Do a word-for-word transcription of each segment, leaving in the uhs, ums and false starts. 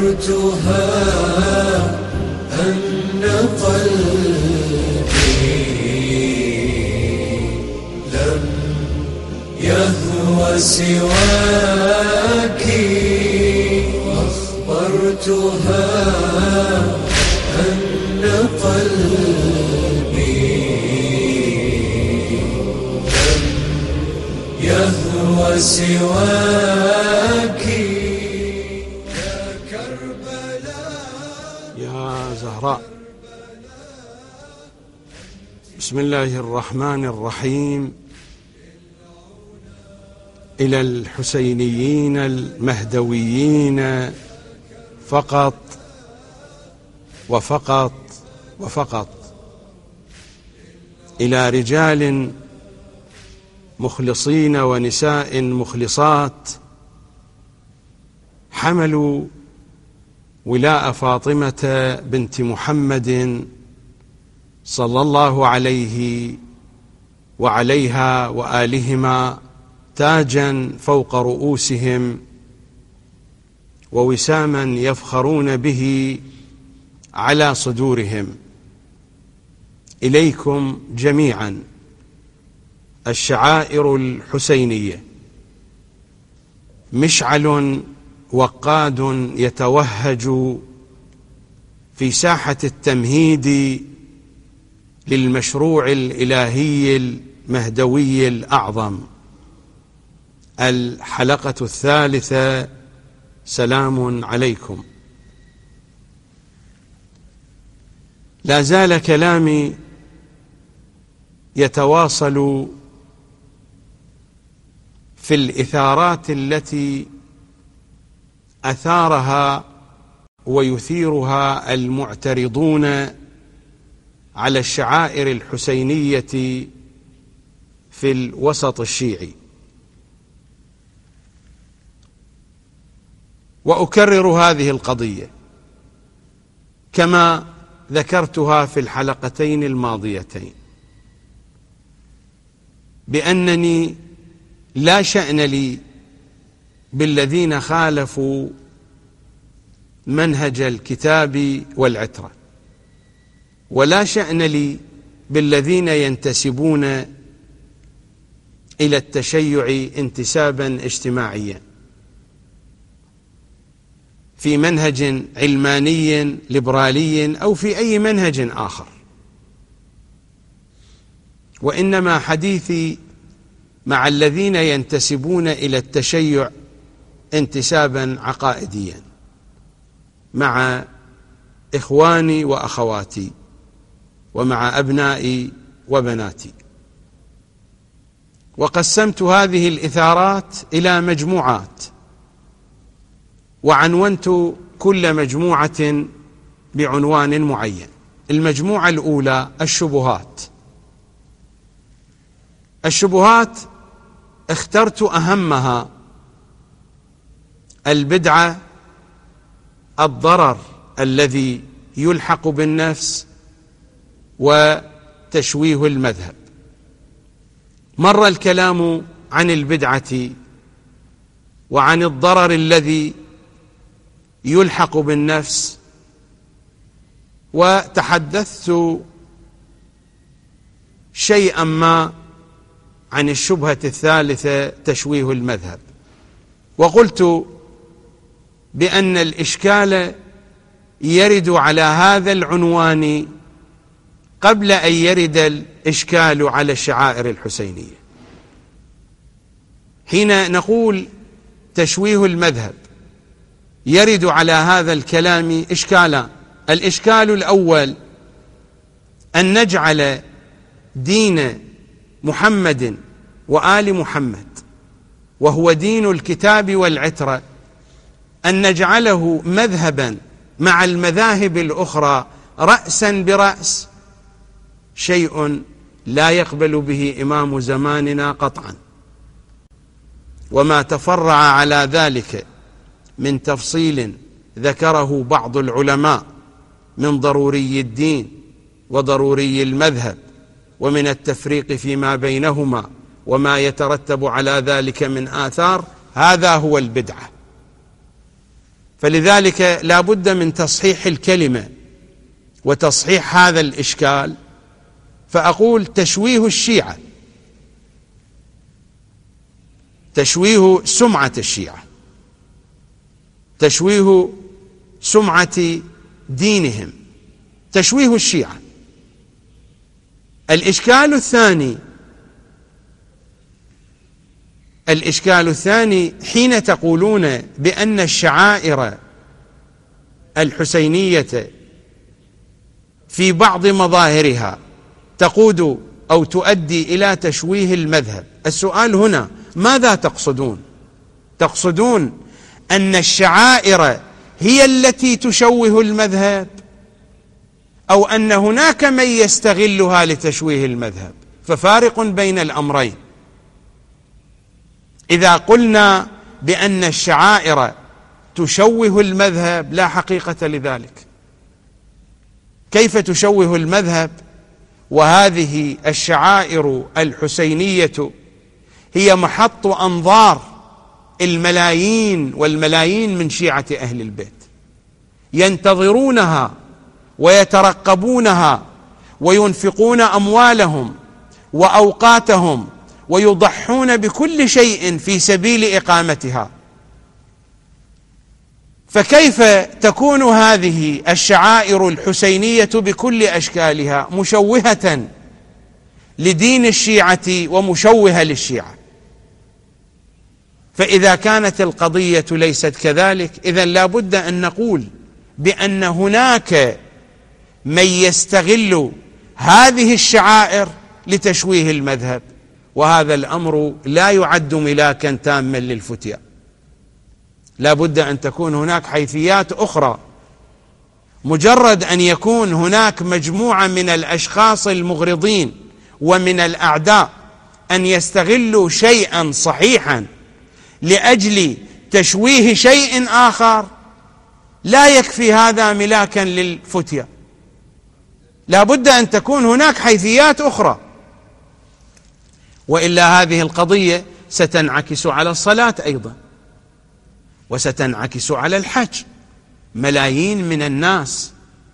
أخبرتها أن قلبي لم يهوى سواك، أخبرتها أن قلبي لم يهوى سواك يا كربلاء يا زهراء. بسم الله الرحمن الرحيم. إلى الحسينيين المهدويين فقط وفقط وفقط، إلى رجال مخلصين ونساء مخلصات حملوا ولاء فاطمة بنت محمد صلى الله عليه وعليها وآلهما تاجا فوق رؤوسهم ووساما يفخرون به على صدورهم. إليكم جميعا الشعائر الحسينية، مشعل وقاد يتوهج في ساحة التمهيد للمشروع الإلهي المهدوي الأعظم. الحلقة الثالثة. سلام عليكم. لا زال كلامي يتواصل في الإثارات التي أثارها ويثيرها المعترضون على الشعائر الحسينية في الوسط الشيعي، وأكرر هذه القضية كما ذكرتها في الحلقتين الماضيتين، بأنني لا شأن لي بالذين خالفوا منهج الكتاب والعترة، ولا شأن لي بالذين ينتسبون إلى التشيع انتسابا اجتماعيا في منهج علماني ليبرالي أو في أي منهج آخر، وإنما حديثي مع الذين ينتسبون إلى التشيع انتسابا عقائديا، مع إخواني وأخواتي ومع أبنائي وبناتي. وقسمت هذه الإثارات إلى مجموعات، وعنونت كل مجموعة بعنوان معين. المجموعة الأولى الشبهات. الشبهات اخترت أهمها البدعة، الضرر الذي يلحق بالنفس، وتشويه المذهب. مر الكلام عن البدعة وعن الضرر الذي يلحق بالنفس، وتحدثت شيئا ما عن الشبهة الثالثة تشويه المذهب، وقلت بأن الإشكال يرد على هذا العنوان قبل أن يرد الإشكال على الشعائر الحسينية. حين نقول تشويه المذهب يرد على هذا الكلام إشكالان. الإشكال الأول أن نجعل دين محمد وآل محمد، وهو دين الكتاب والعترة، أن نجعله مذهبا مع المذاهب الأخرى رأسا برأس، شيء لا يقبل به إمام زماننا قطعا. وما تفرع على ذلك من تفصيل ذكره بعض العلماء من ضروري الدين وضروري المذهب، ومن التفريق فيما بينهما وما يترتب على ذلك من آثار، هذا هو البدعة. فلذلك لا بد من تصحيح الكلمة وتصحيح هذا الإشكال. فأقول تشويه الشيعة، تشويه سمعة الشيعة، تشويه سمعة دينهم، تشويه الشيعة. الإشكال الثاني الإشكال الثاني حين تقولون بأن الشعائر الحسينية في بعض مظاهرها تقود أو تؤدي إلى تشويه المذهب، السؤال هنا ماذا تقصدون؟ تقصدون أن الشعائر هي التي تشوه المذهب، أو أن هناك من يستغلها لتشويه المذهب؟ ففارق بين الأمرين. إذا قلنا بأن الشعائر تشوه المذهب لا حقيقة لذلك. كيف تشوه المذهب وهذه الشعائر الحسينية هي محط أنظار الملايين والملايين من شيعة أهل البيت، ينتظرونها ويترقبونها وينفقون أموالهم وأوقاتهم ويضحون بكل شيء في سبيل إقامتها. فكيف تكون هذه الشعائر الحسينية بكل أشكالها مشوهة لدين الشيعة ومشوهة للشيعة؟ فإذا كانت القضية ليست كذلك، إذن لا بد أن نقول بأن هناك من يستغل هذه الشعائر لتشويه المذهب، وهذا الأمر لا يعد ملاكا تاما للفتيا. لا بد أن تكون هناك حيثيات أخرى. مجرد أن يكون هناك مجموعة من الأشخاص المغرضين ومن الأعداء أن يستغلوا شيئا صحيحا لأجل تشويه شيء آخر، لا يكفي هذا ملاكا للفتيا. لا بد أن تكون هناك حيثيات أخرى، وإلا هذه القضية ستنعكس على الصلاة أيضا، وستنعكس على الحج. ملايين من الناس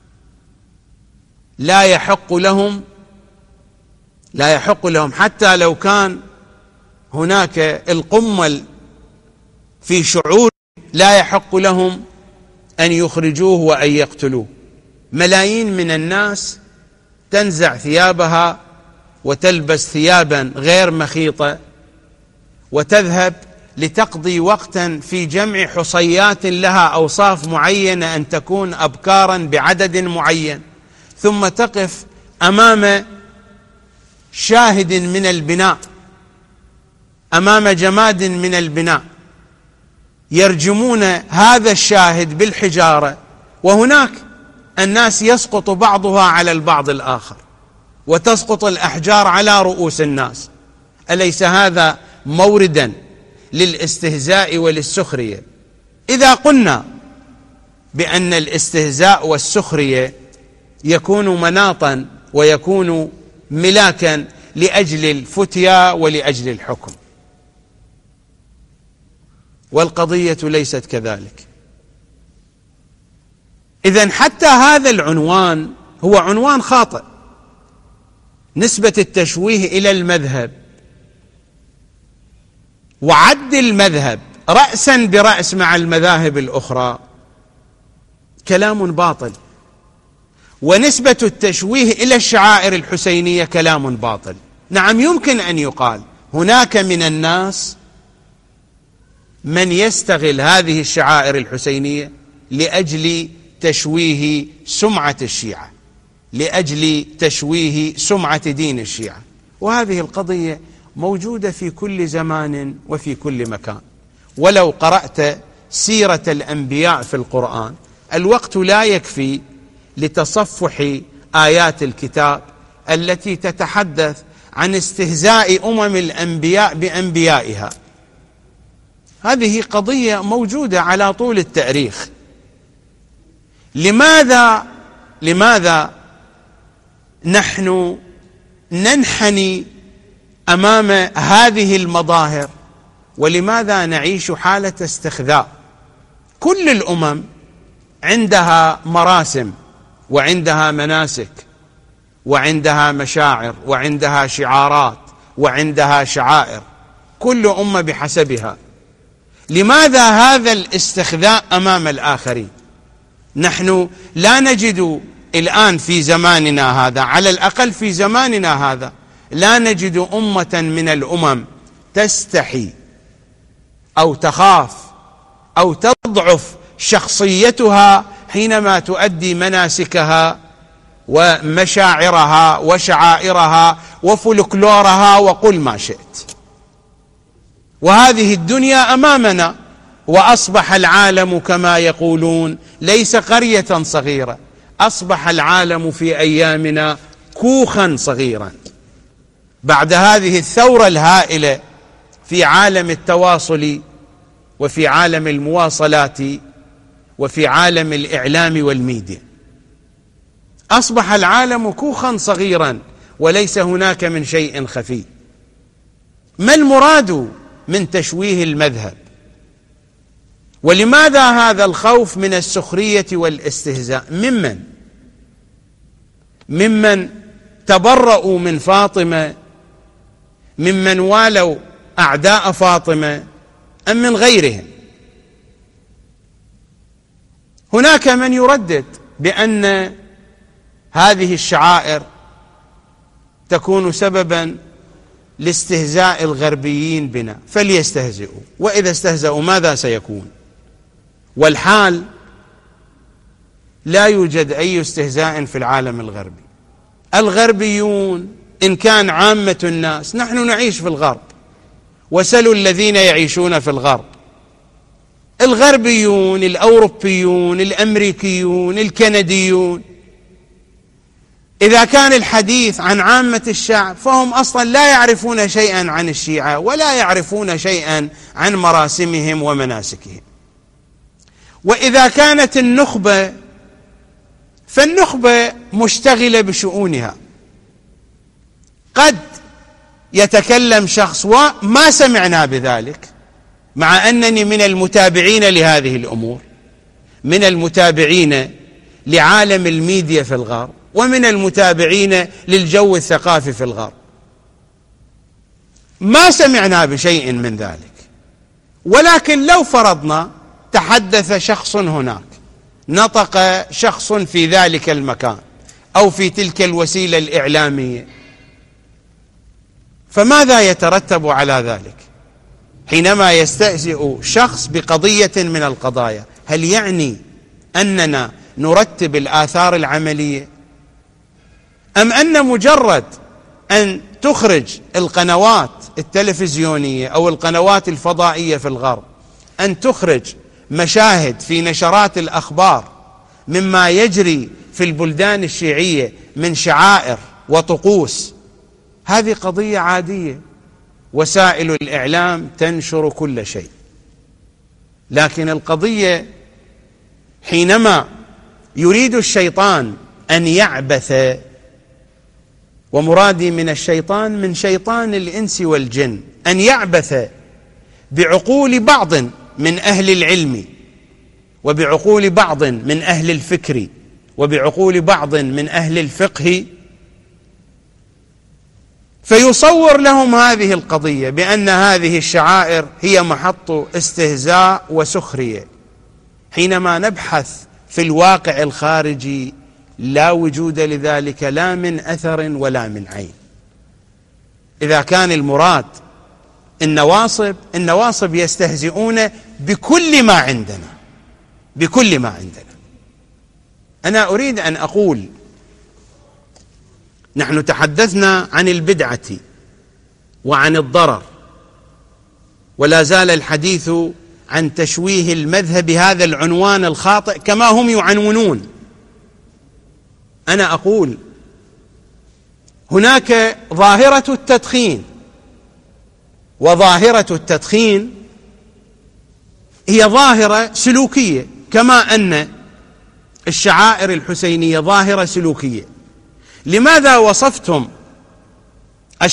لا يحق لهم لا يحق لهم حتى لو كان هناك القمل في شعور، لا يحق لهم أن يخرجوه وأن يقتلوه. ملايين من الناس تنزع ثيابها وتلبس ثيابا غير مخيطة وتذهب لتقضي وقتا في جمع حصيات لها أوصاف معينة أن تكون أبكارا بعدد معين، ثم تقف أمام شاهد من البناء، أمام جماد من البناء، يرجمون هذا الشاهد بالحجارة، وهناك الناس يسقط بعضها على البعض الآخر، وتسقط الأحجار على رؤوس الناس. أليس هذا موردا للاستهزاء وللسخرية؟ إذا قلنا بأن الاستهزاء والسخرية يكون مناطا ويكون ملاكا لأجل الفتيا ولأجل الحكم، والقضية ليست كذلك، إذن حتى هذا العنوان هو عنوان خاطئ. نسبة التشويه إلى المذهب وعد المذهب رأسا برأس مع المذاهب الأخرى كلام باطل، ونسبة التشويه إلى الشعائر الحسينية كلام باطل. نعم، يمكن أن يقال هناك من الناس من يستغل هذه الشعائر الحسينية لأجل تشويه سمعة الشيعة، لأجل تشويه سمعة دين الشيعة، وهذه القضية موجودة في كل زمان وفي كل مكان. ولو قرأت سيرة الأنبياء في القرآن، الوقت لا يكفي لتصفح آيات الكتاب التي تتحدث عن استهزاء أمم الأنبياء بأنبيائها. هذه قضية موجودة على طول التاريخ. لماذا لماذا نحن ننحني أمام هذه المظاهر، ولماذا نعيش حالة استخذاء؟ كل الأمم عندها مراسم وعندها مناسك وعندها مشاعر وعندها شعارات وعندها شعائر، كل أمة بحسبها. لماذا هذا الاستخذاء أمام الآخرين؟ نحن لا نجد الآن في زماننا هذا، على الأقل في زماننا هذا، لا نجد أمة من الأمم تستحي أو تخاف أو تضعف شخصيتها حينما تؤدي مناسكها ومشاعرها وشعائرها وفلكلورها وقل ما شئت. وهذه الدنيا أمامنا، وأصبح العالم كما يقولون ليس قرية صغيرة، أصبح العالم في أيامنا كوخا صغيرا. بعد هذه الثورة الهائلة في عالم التواصل وفي عالم المواصلات وفي عالم الإعلام والميديا، أصبح العالم كوخا صغيرا وليس هناك من شيء خفي. ما المراد من تشويه المذهب؟ ولماذا هذا الخوف من السخرية والاستهزاء؟ ممن؟ ممن تبرؤوا من فاطمة، ممن والوا أعداء فاطمة، أم من غيرهم؟ هناك من يردد بأن هذه الشعائر تكون سببا لاستهزاء الغربيين بنا، فليستهزئوا، وإذا استهزأوا ماذا سيكون؟ والحال لا يوجد أي استهزاء في العالم الغربي. الغربيون إن كان عامة الناس، نحن نعيش في الغرب، وسلوا الذين يعيشون في الغرب، الغربيون، الأوروبيون، الأمريكيون، الكنديون، إذا كان الحديث عن عامة الشعب فهم أصلا لا يعرفون شيئا عن الشيعة ولا يعرفون شيئا عن مراسمهم ومناسكهم. وإذا كانت النخبة فالنخبة مشتغلة بشؤونها. قد يتكلم شخص وما سمعنا بذلك، مع أنني من المتابعين لهذه الأمور، من المتابعين لعالم الميديا في الغرب، ومن المتابعين للجو الثقافي في الغرب، ما سمعنا بشيء من ذلك. ولكن لو فرضنا تحدث شخص هناك، نطق شخص في ذلك المكان أو في تلك الوسيلة الإعلامية، فماذا يترتب على ذلك؟ حينما يستهزئ شخص بقضية من القضايا، هل يعني أننا نرتب الآثار العملية؟ أم أن مجرد أن تخرج القنوات التلفزيونية أو القنوات الفضائية في الغرب أن تخرج مشاهد في نشرات الأخبار مما يجري في البلدان الشيعية من شعائر وطقوس، هذه قضية عادية، وسائل الإعلام تنشر كل شيء. لكن القضية حينما يريد الشيطان أن يعبث، ومرادي من الشيطان من شيطان الإنس والجن، أن يعبث بعقول بعض من أهل العلم وبعقول بعض من أهل الفكر وبعقول بعض من أهل الفقه، فيصور لهم هذه القضية بأن هذه الشعائر هي محط استهزاء وسخرية، حينما نبحث في الواقع الخارجي لا وجود لذلك لا من أثر ولا من عين. إذا كان المراد النواصب، النواصب يستهزئون بكل ما عندنا، بكل ما عندنا. أنا أريد أن أقول، نحن تحدثنا عن البدعة وعن الضرر، ولا زال الحديث عن تشويه المذهب بهذا العنوان الخاطئ كما هم يعنونون. أنا أقول هناك ظاهرة التدخين، وظاهرة التدخين هي ظاهرة سلوكية، كما أن الشعائر الحسينية ظاهرة سلوكية. لماذا وصفتم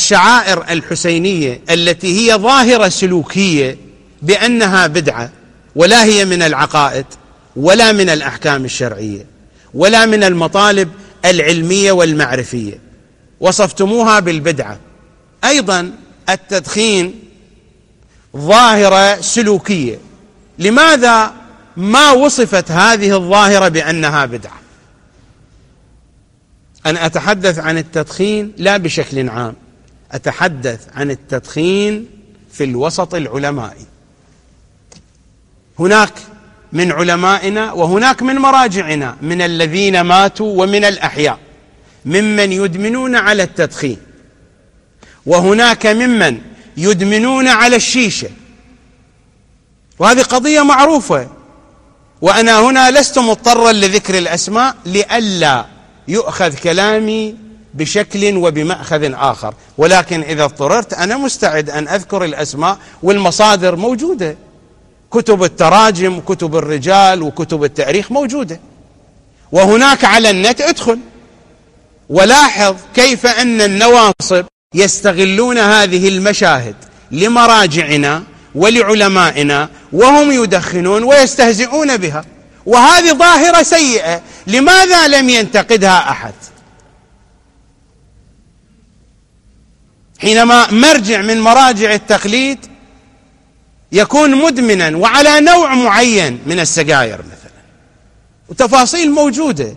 الشعائر الحسينية التي هي ظاهرة سلوكية بأنها بدعة، ولا هي من العقائد ولا من الأحكام الشرعية ولا من المطالب العلمية والمعرفية، وصفتموها بالبدعة. أيضا التدخين ظاهرة سلوكية، لماذا ما وصفت هذه الظاهرة بأنها بدعة؟ أنا أتحدث عن التدخين لا بشكل عام، أتحدث عن التدخين في الوسط العلمائي. هناك من علمائنا وهناك من مراجعنا من الذين ماتوا ومن الأحياء ممن يدمنون على التدخين، وهناك ممن يدمنون على الشيشة، وهذه قضية معروفة. وأنا هنا لست مضطرا لذكر الأسماء لئلا يؤخذ كلامي بشكل وبمأخذ آخر، ولكن إذا اضطررت أنا مستعد أن أذكر الأسماء، والمصادر موجودة، كتب التراجم وكتب الرجال وكتب التاريخ موجودة، وهناك على النت ادخل ولاحظ كيف أن النواصب يستغلون هذه المشاهد لمراجعنا ولعلمائنا وهم يدخنون ويستهزئون بها، وهذه ظاهرة سيئة. لماذا لم ينتقدها أحد؟ حينما مرجع من مراجع التقليد يكون مدمنا وعلى نوع معين من السجاير مثلا، وتفاصيل موجودة،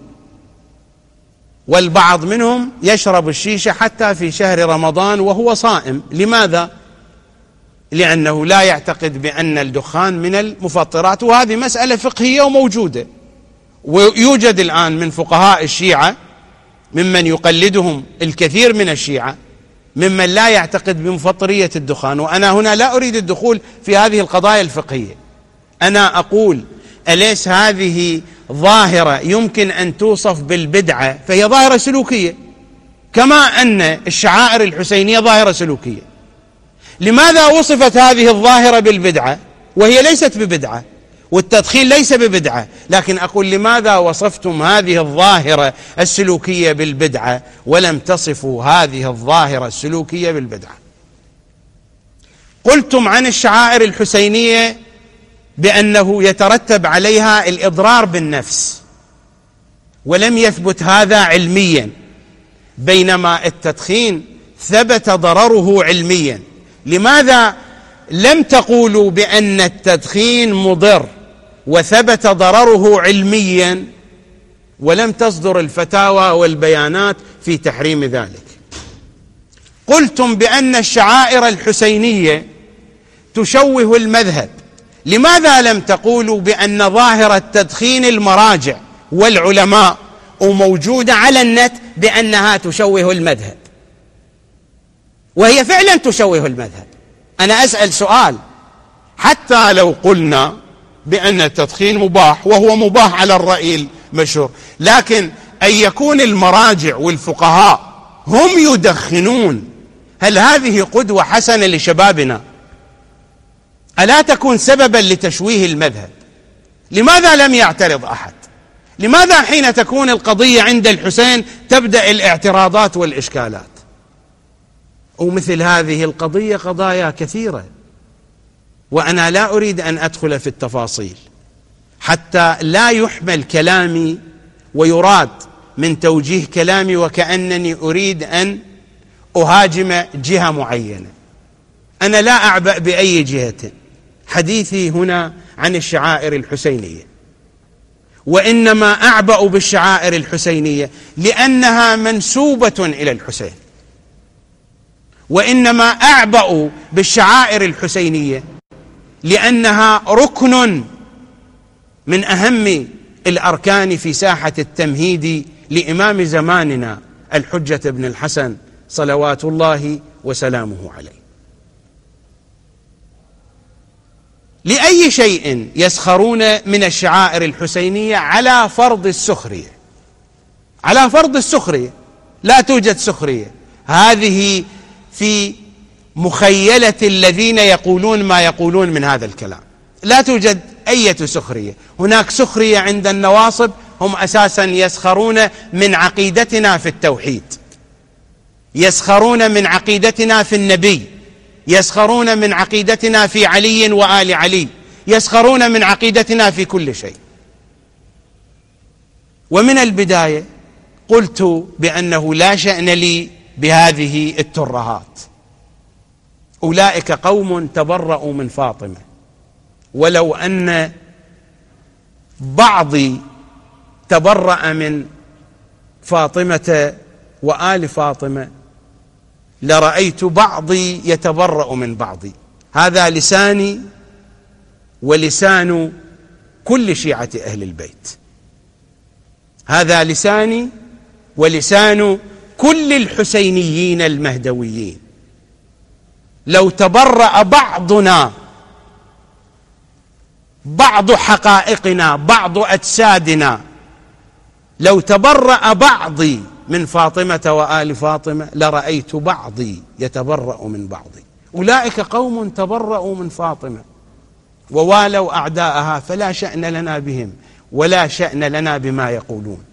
والبعض منهم يشرب الشيشة حتى في شهر رمضان وهو صائم. لماذا؟ لأنه لا يعتقد بأن الدخان من المفطرات، وهذه مسألة فقهية وموجودة. ويوجد الآن من فقهاء الشيعة ممن يقلدهم الكثير من الشيعة ممن لا يعتقد بمفطرية الدخان، وأنا هنا لا أريد الدخول في هذه القضايا الفقهية. أنا أقول أليس هذه ظاهرة يمكن أن توصف بالبدعة؟ فهي ظاهرة سلوكية، كما أن الشعائر الحسينية ظاهرة سلوكية. لماذا وصفت هذه الظاهرة بالبدعة وهي ليست ببدعة، والتدخين ليس ببدعة؟ لكن أقول لماذا وصفتم هذه الظاهرة السلوكية بالبدعة ولم تصفوا هذه الظاهرة السلوكية بالبدعة؟ قلتم عن الشعائر الحسينية بأنه يترتب عليها الإضرار بالنفس، ولم يثبت هذا علميا، بينما التدخين ثبت ضرره علميا. لماذا لم تقولوا بأن التدخين مضر وثبت ضرره علميا ولم تصدر الفتاوى والبيانات في تحريم ذلك؟ قلتم بأن الشعائر الحسينية تشوه المذهب، لماذا لم تقولوا بأن ظاهرة تدخين المراجع والعلماء وموجودة على النت بأنها تشوه المذهب، وهي فعلا تشوه المذهب؟ أنا أسأل سؤال، حتى لو قلنا بأن التدخين مباح، وهو مباح على الرأي المشهور، لكن أن يكون المراجع والفقهاء هم يدخنون، هل هذه قدوة حسنة لشبابنا؟ ألا تكون سببا لتشويه المذهب؟ لماذا لم يعترض أحد؟ لماذا حين تكون القضية عند الحسين تبدأ الاعتراضات والإشكالات؟ ومثل هذه القضية قضايا كثيرة، وأنا لا أريد أن أدخل في التفاصيل حتى لا يحمل كلامي ويراد من توجيه كلامي وكأنني أريد أن أهاجم جهة معينة. أنا لا أعبأ بأي جهة، حديثي هنا عن الشعائر الحسينية، وإنما أعبأ بالشعائر الحسينية لأنها منسوبة إلى الحسين، وإنما أعبأ بالشعائر الحسينية لأنها ركن من أهم الأركان في ساحة التمهيد لإمام زماننا الحجة بن الحسن صلوات الله وسلامه عليه. لأي شيء يسخرون من الشعائر الحسينية على فرض السخرية، على فرض السخرية، لا توجد سخرية، هذه في مخيلة الذين يقولون ما يقولون من هذا الكلام، لا توجد أي سخرية. هناك سخرية عند النواصب، هم أساسا يسخرون من عقيدتنا في التوحيد، يسخرون من عقيدتنا في النبي، يسخرون من عقيدتنا في علي وآل علي، يسخرون من عقيدتنا في كل شيء. ومن البداية قلت بأنه لا شأن لي بهذه الترهات. أولئك قوم تبرؤوا من فاطمة، ولو أن بعضي تبرأ من فاطمة وآل فاطمة لرأيت بعضي يتبرأ من بعضي. هذا لساني ولسان كل شيعة أهل البيت، هذا لساني ولسان كل الحسينيين المهدويين. لو تبرأ بعضنا، بعض حقائقنا، بعض أجسادنا، لو تبرأ بعضي من فاطمة وآل فاطمة لرأيت بعضي يتبرأ من بعضي. أولئك قوم تبرأوا من فاطمة ووالوا أعداءها، فلا شأن لنا بهم ولا شأن لنا بما يقولون.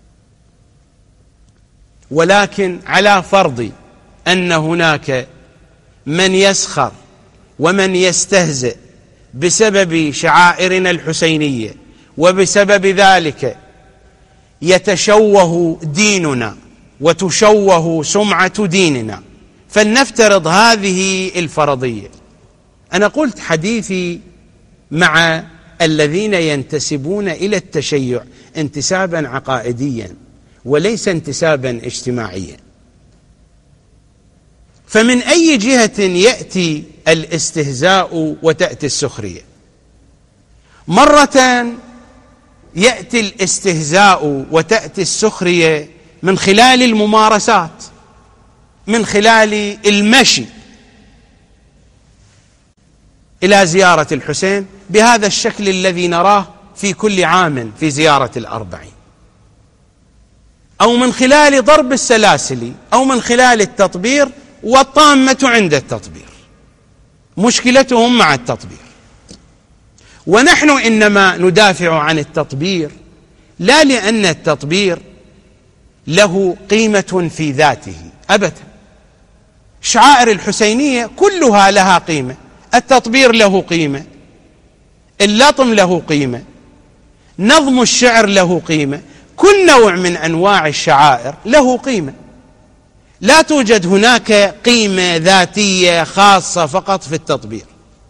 ولكن على فرض أن هناك من يسخر ومن يستهزئ بسبب شعائرنا الحسينية، وبسبب ذلك يتشوه ديننا وتشوه سمعة ديننا، فلنفترض هذه الفرضية. أنا قلت حديثي مع الذين ينتسبون إلى التشيع انتسابا عقائديا وليس انتسابا اجتماعيا. فمن أي جهة يأتي الاستهزاء وتأتي السخرية؟ مرة يأتي الاستهزاء وتأتي السخرية من خلال الممارسات، من خلال المشي إلى زيارة الحسين بهذا الشكل الذي نراه في كل عام في زيارة الأربعين، أو من خلال ضرب السلاسل، أو من خلال التطبير، والطامة عند التطبير، مشكلتهم مع التطبير. ونحن إنما ندافع عن التطبير لا لأن التطبير له قيمة في ذاته أبدا. شعائر الحسينية كلها لها قيمة، التطبير له قيمة، اللطم له قيمة، نظم الشعر له قيمة، كل نوع من أنواع الشعائر له قيمة. لا توجد هناك قيمة ذاتية خاصة فقط في التطبير.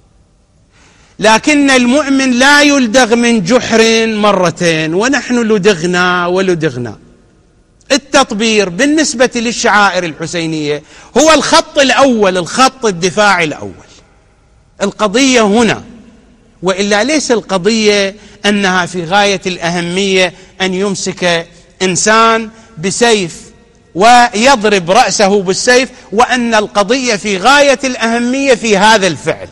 لكن المؤمن لا يلدغ من جحر مرتين، ونحن لدغنا ولدغنا. التطبير بالنسبة للشعائر الحسينية هو الخط الأول، الخط الدفاعي الأول. القضية هنا، وإلا ليس القضية أنها في غاية الأهمية أن يمسك إنسان بسيف ويضرب رأسه بالسيف، وأن القضية في غاية الأهمية في هذا الفعل.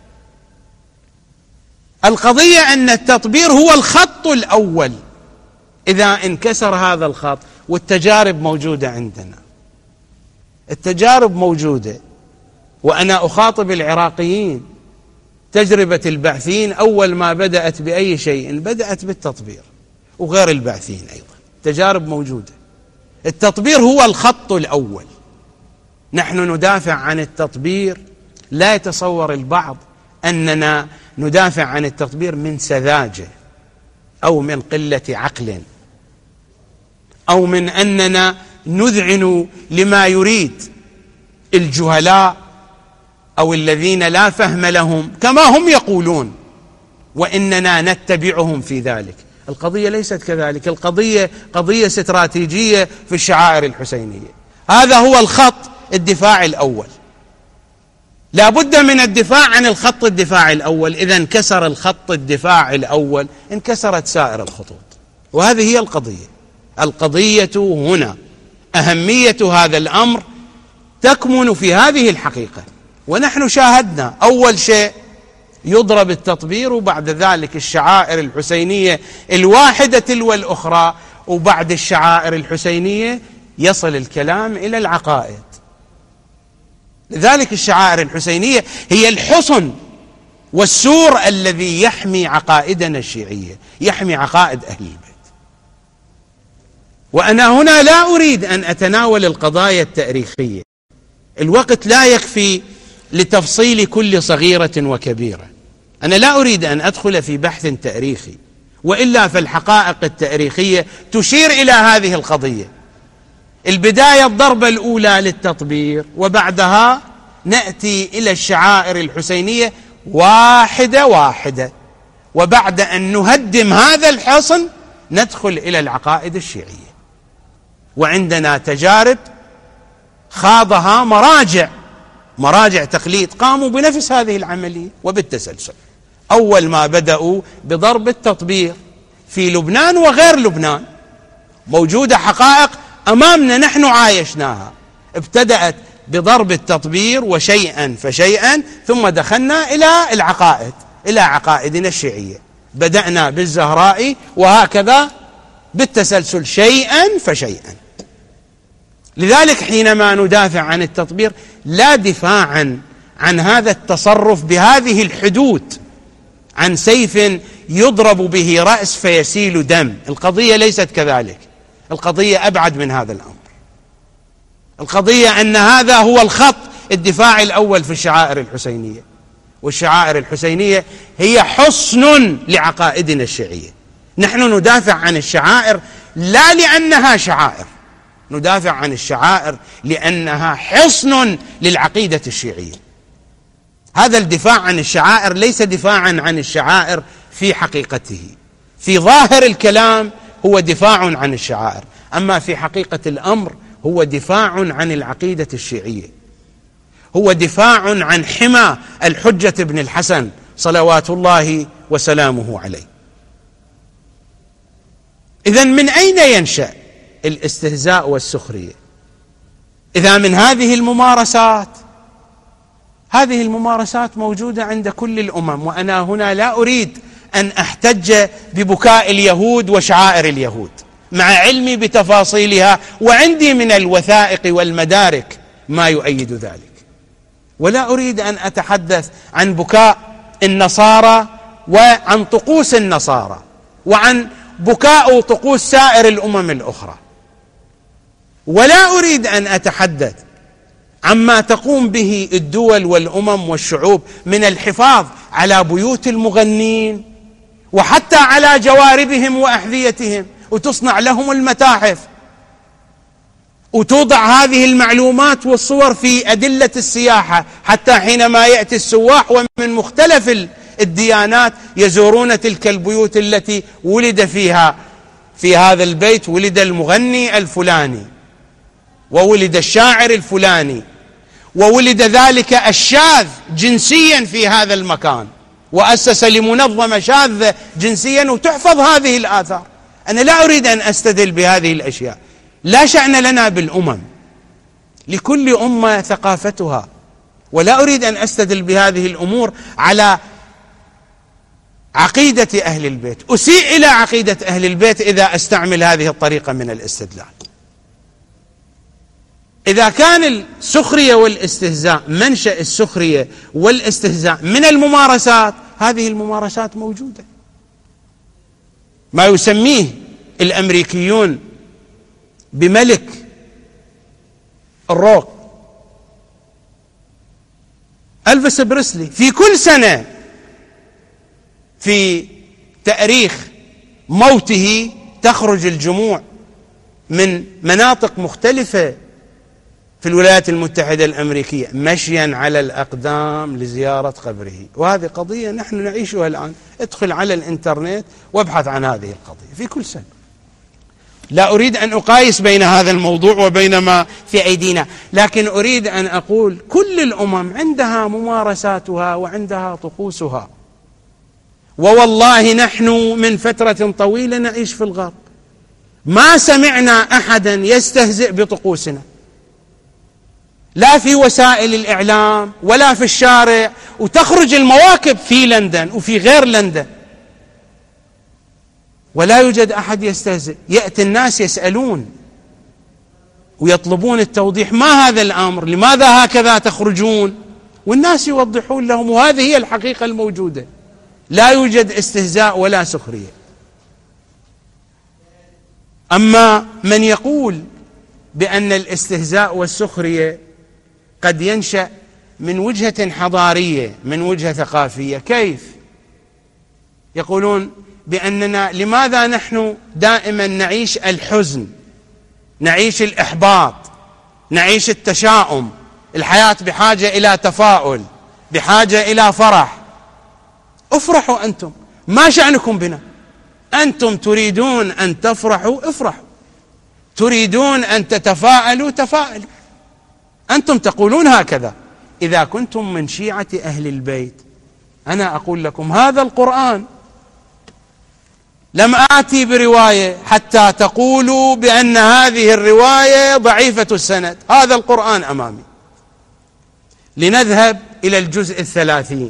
القضية أن التطبير هو الخط الأول. إذا انكسر هذا الخط، والتجارب موجودة عندنا، التجارب موجودة، وأنا أخاطب العراقيين. تجربة البعثين أول ما بدأت بأي شيء بدأت بالتطبير، وغير البعثين أيضا تجارب موجودة. التطبير هو الخط الأول. نحن ندافع عن التطبير. لا يتصور البعض أننا ندافع عن التطبير من سذاجة أو من قلة عقل، أو من أننا نذعن لما يريد الجهلاء أو الذين لا فهم لهم كما هم يقولون، وإننا نتبعهم في ذلك. القضية ليست كذلك. القضية قضية استراتيجية في الشعائر الحسينية. هذا هو الخط الدفاعي الأول. لا بد من الدفاع عن الخط الدفاعي الأول. إذا انكسر الخط الدفاعي الأول انكسرت سائر الخطوط. وهذه هي القضية. القضية هنا أهمية هذا الأمر تكمن في هذه الحقيقة. ونحن شاهدنا أول شيء يضرب التطبير، وبعد ذلك الشعائر الحسينية الواحدة تلو الأخرى، وبعد الشعائر الحسينية يصل الكلام إلى العقائد. لذلك الشعائر الحسينية هي الحصن والسور الذي يحمي عقائدنا الشيعية، يحمي عقائد أهل البيت. وأنا هنا لا أريد أن أتناول القضايا التاريخية، الوقت لا يكفي لتفصيل كل صغيرة وكبيرة، أنا لا أريد أن أدخل في بحث تاريخي، وإلا فالحقائق التاريخية تشير إلى هذه القضية. البداية الضربة الأولى للتطبير، وبعدها نأتي إلى الشعائر الحسينية واحدة واحدة، وبعد أن نهدم هذا الحصن ندخل إلى العقائد الشيعية. وعندنا تجارب خاضها مراجع مراجع تقليد قاموا بنفس هذه العملية وبالتسلسل. أول ما بدأوا بضرب التطبير في لبنان وغير لبنان، موجودة حقائق أمامنا نحن عايشناها. ابتدأت بضرب التطبير وشيئا فشيئا، ثم دخلنا إلى العقائد، إلى عقائدنا الشيعية. بدأنا بالزهرائي وهكذا بالتسلسل شيئا فشيئا. لذلك حينما ندافع عن التطبير لا دفاعا عن هذا التصرف بهذه الحدود، عن سيف يضرب به رأس فيسيل دم. القضية ليست كذلك، القضية أبعد من هذا الأمر. القضية أن هذا هو الخط الدفاعي الأول في الشعائر الحسينية، والشعائر الحسينية هي حصن لعقائدنا الشيعية. نحن ندافع عن الشعائر لا لأنها شعائر، ندافع عن الشعائر لأنها حصن للعقيدة الشيعية. هذا الدفاع عن الشعائر ليس دفاعا عن الشعائر في حقيقته، في ظاهر الكلام هو دفاع عن الشعائر، أما في حقيقة الأمر هو دفاع عن العقيدة الشيعية، هو دفاع عن حمى الحجة ابن الحسن صلوات الله وسلامه عليه. إذن من أين ينشأ الاستهزاء والسخرية؟ إذا من هذه الممارسات. هذه الممارسات موجودة عند كل الأمم، وأنا هنا لا أريد أن أحتج ببكاء اليهود وشعائر اليهود مع علمي بتفاصيلها، وعندي من الوثائق والمدارك ما يؤيد ذلك. ولا أريد أن أتحدث عن بكاء النصارى وعن طقوس النصارى وعن بكاء طقوس سائر الأمم الأخرى، ولا أريد أن أتحدث عما تقوم به الدول والأمم والشعوب من الحفاظ على بيوت المغنين وحتى على جواربهم وأحذيتهم، وتصنع لهم المتاحف، وتوضع هذه المعلومات والصور في أدلة السياحة، حتى حينما يأتي السواح ومن مختلف الديانات يزورون تلك البيوت التي ولد فيها، في هذا البيت ولد المغني الفلاني، وولد الشاعر الفلاني، وولد ذلك الشاذ جنسيا في هذا المكان، وأسس لمنظمة شاذة جنسيا، وتحفظ هذه الآثار. أنا لا أريد أن أستدل بهذه الأشياء، لا شأن لنا بالأمم، لكل أمة ثقافتها، ولا أريد أن أستدل بهذه الأمور على عقيدة أهل البيت. أسيء إلى عقيدة أهل البيت إذا أستعمل هذه الطريقة من الاستدلال. إذا كان السخرية والاستهزاء، منشأ السخرية والاستهزاء من الممارسات، هذه الممارسات موجودة. ما يسميه الأمريكيون بملك الروك ألفيس بريسلي، في كل سنة في تاريخ موته تخرج الجموع من مناطق مختلفة في الولايات المتحدة الأمريكية مشيا على الأقدام لزيارة قبره، وهذه قضية نحن نعيشها الآن. ادخل على الإنترنت وابحث عن هذه القضية في كل سنة. لا أريد أن أقايس بين هذا الموضوع وبين ما في أيدينا، لكن أريد أن أقول كل الأمم عندها ممارساتها وعندها طقوسها. ووالله نحن من فترة طويلة نعيش في الغرب، ما سمعنا أحدا يستهزئ بطقوسنا، لا في وسائل الإعلام ولا في الشارع، وتخرج المواكب في لندن وفي غير لندن ولا يوجد أحد يستهزئ. يأتي الناس يسألون ويطلبون التوضيح، ما هذا الأمر؟ لماذا هكذا تخرجون؟ والناس يوضحون لهم، وهذه هي الحقيقة الموجودة. لا يوجد استهزاء ولا سخرية. أما من يقول بأن الاستهزاء والسخرية قد ينشأ من وجهة حضارية، من وجهة ثقافية، كيف؟ يقولون بأننا لماذا نحن دائما نعيش الحزن، نعيش الإحباط، نعيش التشاؤم. الحياة بحاجة إلى تفاؤل، بحاجة إلى فرح. افرحوا أنتم، ما شأنكم بنا؟ أنتم تريدون أن تفرحوا، افرحوا. تريدون أن تتفاءلوا، تفاءلوا. أنتم تقولون هكذا. إذا كنتم من شيعة أهل البيت، أنا أقول لكم هذا القرآن. لم آتي برواية حتى تقولوا بأن هذه الرواية ضعيفة السند. هذا القرآن أمامي. لنذهب إلى الجزء الثلاثين.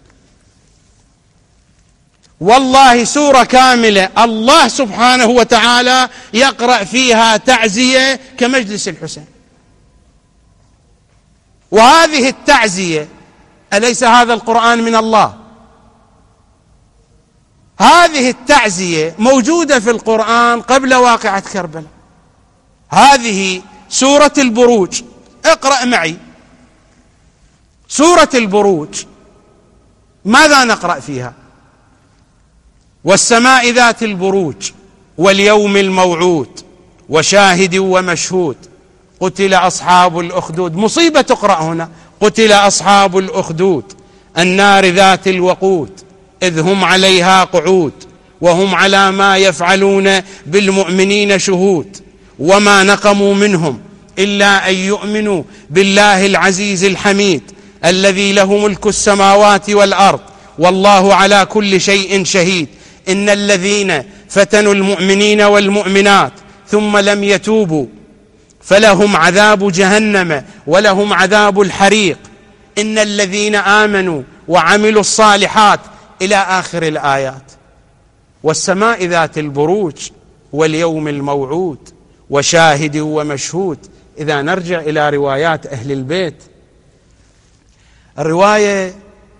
والله سورة كاملة الله سبحانه وتعالى يقرأ فيها تعزية كمجلس الحسين. وهذه التعزية أليس هذا القرآن من الله؟ هذه التعزية موجودة في القرآن قبل واقعة كربلاء. هذه سورة البروج. اقرأ معي سورة البروج. ماذا نقرأ فيها؟ والسماء ذات البروج واليوم الموعود وشاهد ومشهود قتل أصحاب الأخدود. مصيبة تقرأ هنا. قتل أصحاب الأخدود النار ذات الوقود إذ هم عليها قعود وهم على ما يفعلون بالمؤمنين شهود وما نقموا منهم إلا أن يؤمنوا بالله العزيز الحميد الذي له ملك السماوات والأرض والله على كل شيء شهيد. إن الذين فتنوا المؤمنين والمؤمنات ثم لم يتوبوا فلهم عذاب جهنم ولهم عذاب الحريق. إن الذين آمنوا وعملوا الصالحات إلى آخر الآيات. والسماء ذات البروج واليوم الموعود وشاهد ومشهود. إذا نرجع إلى روايات أهل البيت، الرواية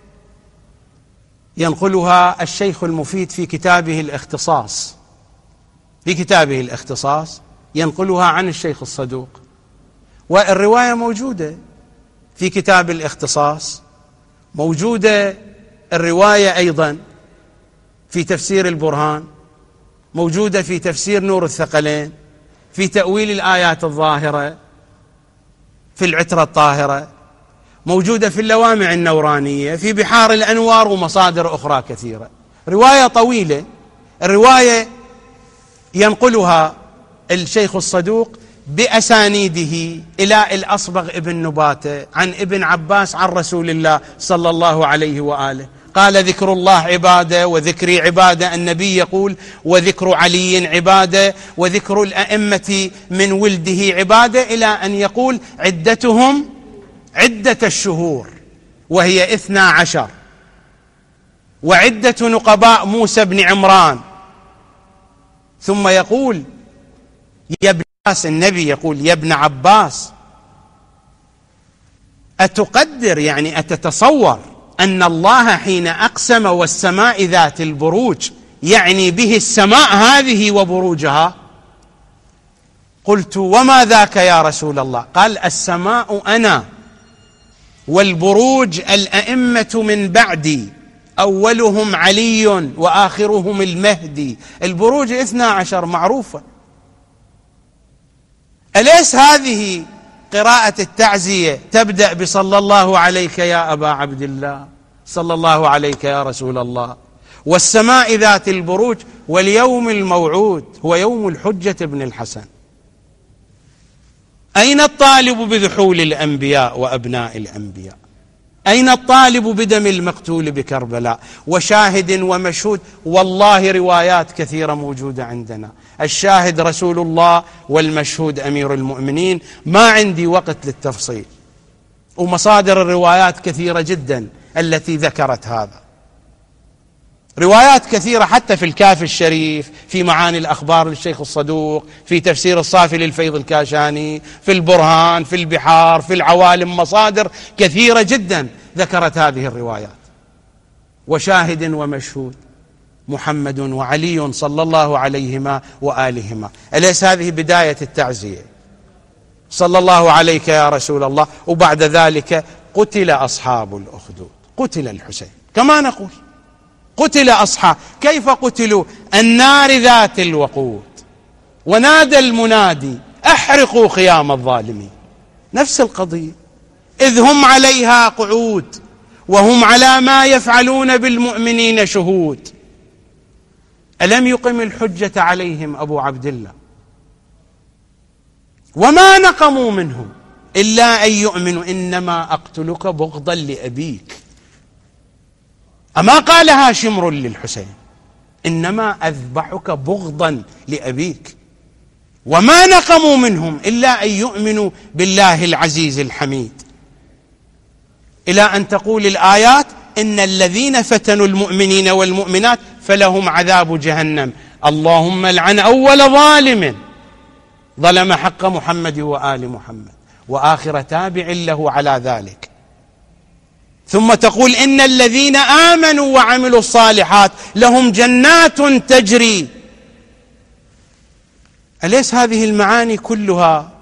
ينقلها الشيخ المفيد في كتابه الاختصاص. في كتابه الاختصاص ينقلها عن الشيخ الصدوق، والرواية موجودة في كتاب الاختصاص. موجودة الرواية أيضا في تفسير البرهان، موجودة في تفسير نور الثقلين، في تأويل الآيات الظاهرة، في العترة الطاهرة، موجودة في اللوامع النورانية، في بحار الأنوار ومصادر أخرى كثيرة. رواية طويلة. الرواية ينقلها الشيخ الصدوق بأسانيده إلى الأصبغ ابن نباتة عن ابن عباس عن رسول الله صلى الله عليه وآله قال: ذكر الله عبادة وذكري عبادة. النبي يقول: وذكر علي عبادة وذكر الأئمة من ولده عبادة، إلى أن يقول: عدتهم عدة الشهور وهي اثنا عشر، وعدة نقباء موسى بن عمران. ثم يقول: يا ابن عباس، النبي يقول: يا ابن عباس، أتقدر يعني أتتصور أن الله حين أقسم والسماء ذات البروج يعني به السماء هذه وبروجها؟ قلت: وما ذاك يا رسول الله؟ قال: السماء أنا، والبروج الأئمة من بعدي، أولهم علي وآخرهم المهدي. البروج اثنا عشر معروفة. أليس هذه قراءة التعزية تبدأ بصلى الله عليك يا أبا عبد الله، صلى الله عليك يا رسول الله، والسماء ذات البروج واليوم الموعود هو يوم الحجة ابن الحسن. أين الطالب بذحول الأنبياء وأبناء الأنبياء؟ أين الطالب بدم المقتول بكربلاء؟ وشاهد ومشهود. والله روايات كثيرة موجودة عندنا. الشاهد رسول الله والمشهود أمير المؤمنين. ما عندي وقت للتفصيل، ومصادر الروايات كثيرة جدا التي ذكرت هذا. روايات كثيرة حتى في الكافي الشريف، في معاني الأخبار للشيخ الصدوق، في تفسير الصافي للفيض الكاشاني، في البرهان، في البحار، في العوالم. مصادر كثيرة جدا ذكرت هذه الروايات. وشاهد ومشهود محمد وعلي صلى الله عليهما وآلهما. أليس هذه بداية التعزية؟ صلى الله عليك يا رسول الله. وبعد ذلك قتل أصحاب الأخدود، قتل الحسين. كما نقول قتل أصحاب، كيف قتلوا؟ النار ذات الوقود، ونادى المنادي أحرقوا خيام الظالمين. نفس القضية، إذ هم عليها قعود وهم على ما يفعلون بالمؤمنين شهود. ألم يقم الحجة عليهم أبو عبد الله؟ وما نقموا منهم إلا أن يؤمنوا إنما أقتلك بغضا لأبيك. أما قالها شمر للحسين، إنما أذبحك بغضا لأبيك. وما نقموا منهم إلا أن يؤمنوا بالله العزيز الحميد، إلى أن تقول الآيات إن الذين فتنوا المؤمنين والمؤمنات فلهم عذاب جهنم. اللهم لعن أول ظالم ظلم حق محمد وآل محمد وآخر تابع له على ذلك. ثم تقول إن الذين آمنوا وعملوا الصالحات لهم جنات تجري. أليس هذه المعاني كلها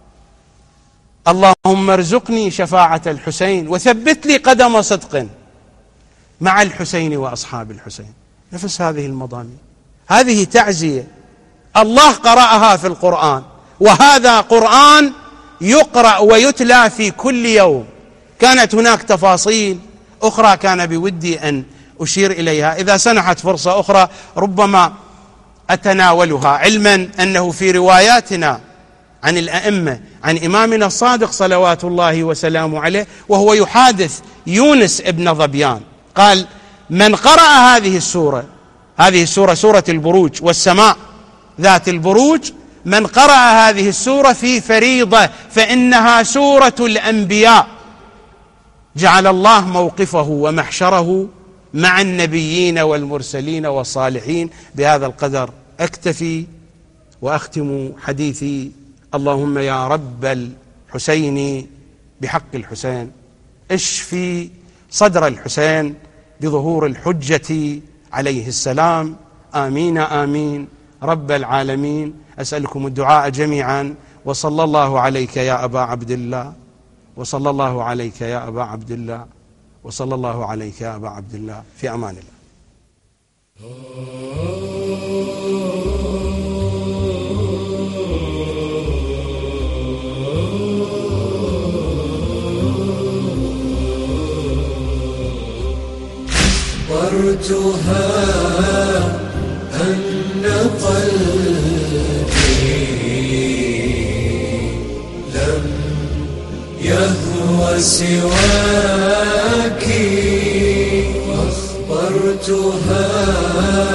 اللهم ارزقني شفاعة الحسين وثبت لي قدم صدق مع الحسين وأصحاب الحسين؟ نفس هذه المضامين. هذه تعزية الله قرأها في القرآن، وهذا قرآن يقرأ ويتلى في كل يوم. كانت هناك تفاصيل أخرى كان بودي أن أشير إليها، إذا سنحت فرصة أخرى ربما أتناولها، علما أنه في رواياتنا عن الأئمة عن إمامنا الصادق صلوات الله وسلامه عليه وهو يحادث يونس ابن ظبيان قال: من قرأ هذه السورة، هذه السورة سورة البروج والسماء ذات البروج، من قرأ هذه السورة في فريضة فإنها سورة الأنبياء، جعل الله موقفه ومحشره مع النبيين والمرسلين والصالحين. بهذا القدر أكتفي وأختم حديثي. اللهم يا رب الحسين بحق الحسين اشفي صدر الحسين بظهور الحجة عليه السلام. آمين آمين رب العالمين. أسألكم الدعاء جميعا، وصلى الله عليك يا أبا عبد الله، وصلى الله عليك يا أبا عبد الله، وصلى الله عليك يا أبا عبد الله. في أمان الله. أخبرتها أن قلبي لم يهوى سواك، أخبرتها